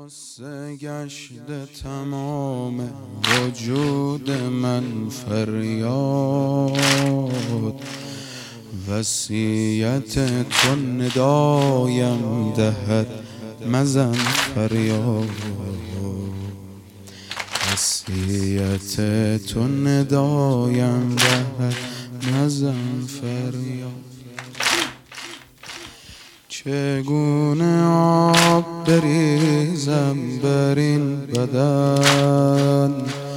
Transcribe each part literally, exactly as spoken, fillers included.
غصه گشته تمام وجود من فریاد، وصیت تو ندایم دهد مزن فریاد، وصیت تو ندایم دهد مزن فریاد. چگونه آب بریزم بر این بدن،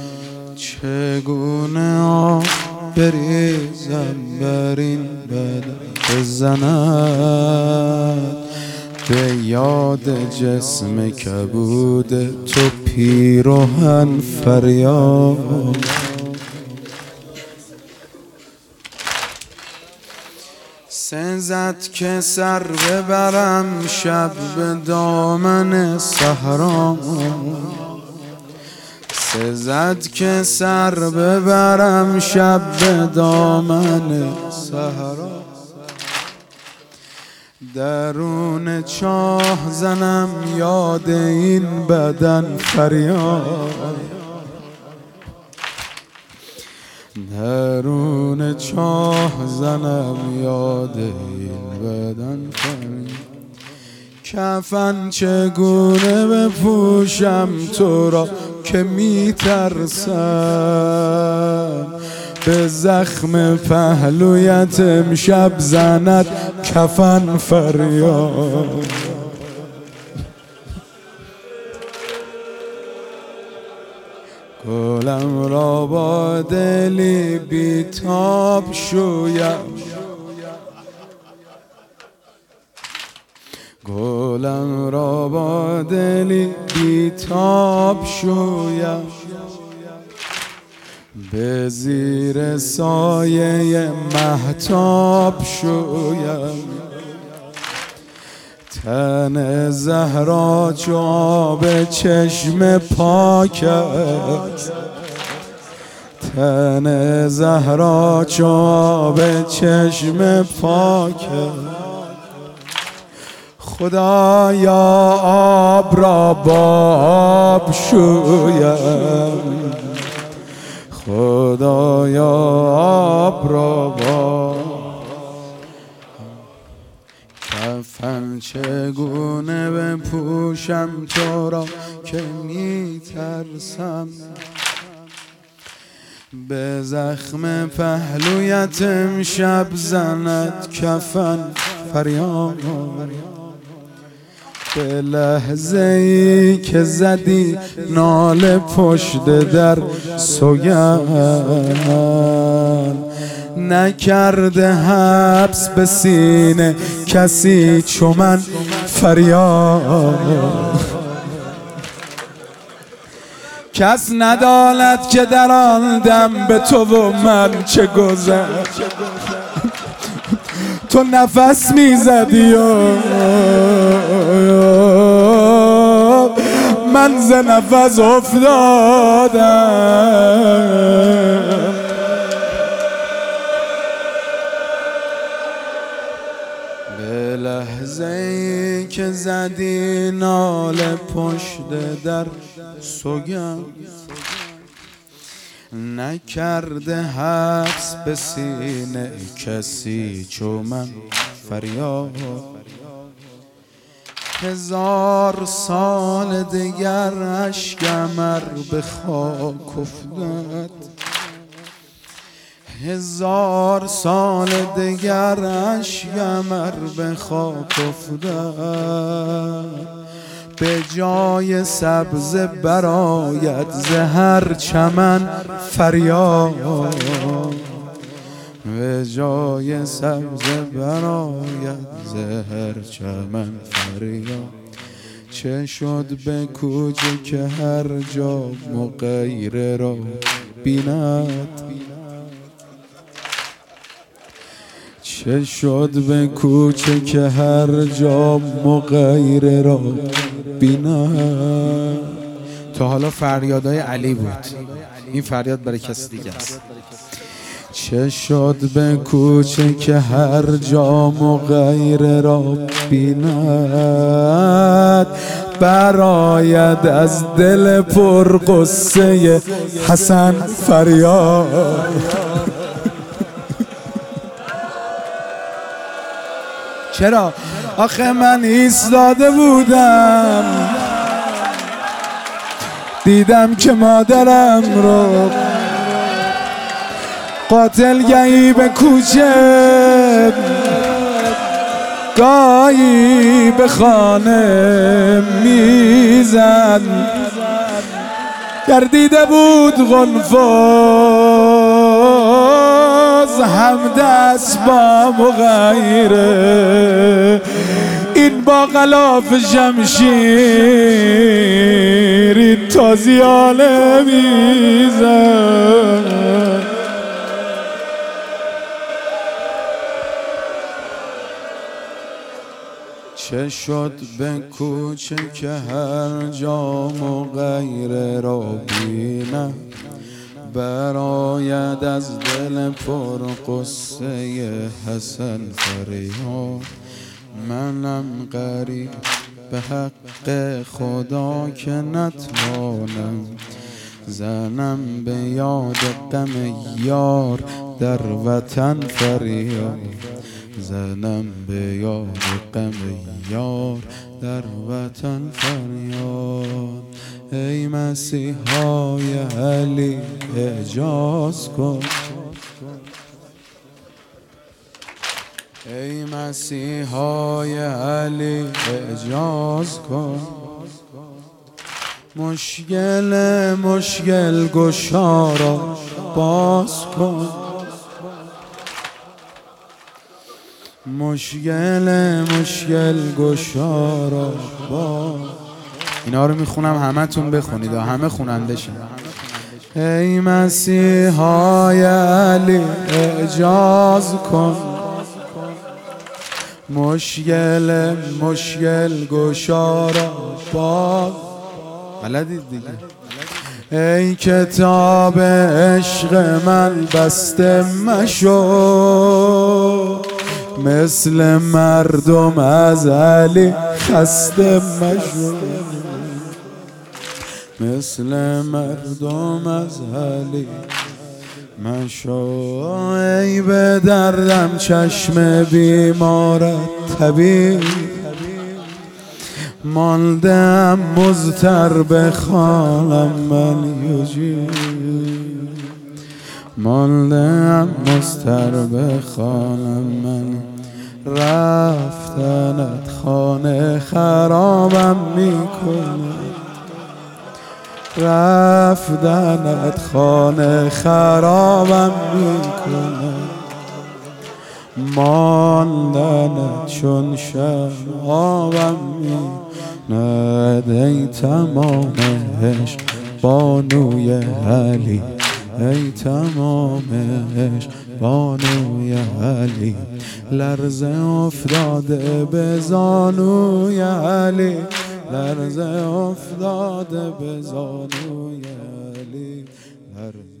چگونه آب بریزم بر این بدن، بزند به یاد جسم کبود تو پیراهن فریاد. سزد که سر ببرم شب به دامن صحرا، سزد که سر ببرم شب به دامن صحرا، درون چاه زنم یاد این بدن فریاد، درون چاه زنم یاد این بدن فریاد. کفن چگونه بپوشم تو را که میترسم، به زخم پهلویت امشب زند کفن فریاد. گلم را با دلی بیتاب شویم، گلم را با دلی بیتاب شویم، به زیر سایه مهتاب شویم، تن زهرا چو آب چشم پاکت، تن زهرا چو آب چشم پاکت، خدایا آب را با آب شویم، خدایا آب را با کفن چگونه بپوشم تو را که میترسم، به زخم پهلویت امشب زند کفن فریاد. به لحظه ای که زدی ناله پشت در سوگند، نکرده حبس به سینه کسی چو من فریاد. کس نداند که در آن دم به تو و من چه گذشت، تو نفس میزدی و من ز نفس افتادم. به لحظه ای که زدی ناله پشت در سوگند، نکرده حبس به سینه کسی چو من فریاد. هزار سال دیگر اشکم ار به خاک افتد، هزار سال دیگر اشکم ار به خاک افتد، به جای سبز برآید ز هر چمن فریاد، به جای سبز برآید ز هر چمن فریاد. چه شد به کوچه که هر جا مغیر را بیند، چه شد به کوچه که هر جا مغیر را بیند. تا حالا فریادهای علی بود، این فریاد برای کسی دیگه است. چه شد به کوچه که هر جا مغیر را بیند، براید از دل پر قصه حسن فریاد. چرا؟ آخه من ایستاده بودم دیدم که مادرم رو قاتل گهی به کوچه گاهی به خانه میزد، گردیده بود غنفاز همدست با مغیره، این با غلاف شمشیر این تازیانه میزد. چه شد به کوچه که هر جا مغیره را بینم، براید از دل پر قصه حسن فریاد. منم غریب به حق خدا که نتوانم، زنم به یاد غم یار در وطن فریاد، زنم به یاد غم یار در وطن فریاد. ای مسیحای علی اعجاز کن، ای مسیحای علی اعجاز کن، مشکل مشکل گشا را باز کن، مشکل مشکل گشا را باز. اینا رو میخونم همه تون بخونید و همه خوننده شن. ای مسیحای علی اعجاز کن، مشکل مشکل گشا را باز. بلدید دیگه. ای کتاب عشق من بسته مشو، مثل مردم از علی خسته مشو، مثل مردم از علی مشو. ای به دردم چشم بیمارت طبیب، ماندم مضطر به خانم من یجیب، ماندم مضطر به خانم من. رفتنت خانه خرابم میکنه، رفتنت خانه خرابم میکنه، ماندنت چون شرابم میکند. ای تمام عشق بانوی علی، ای تمام عشق بانوی علی، لرزه افتاده به زانوی علی، لرزه افتاده به زانوی علی.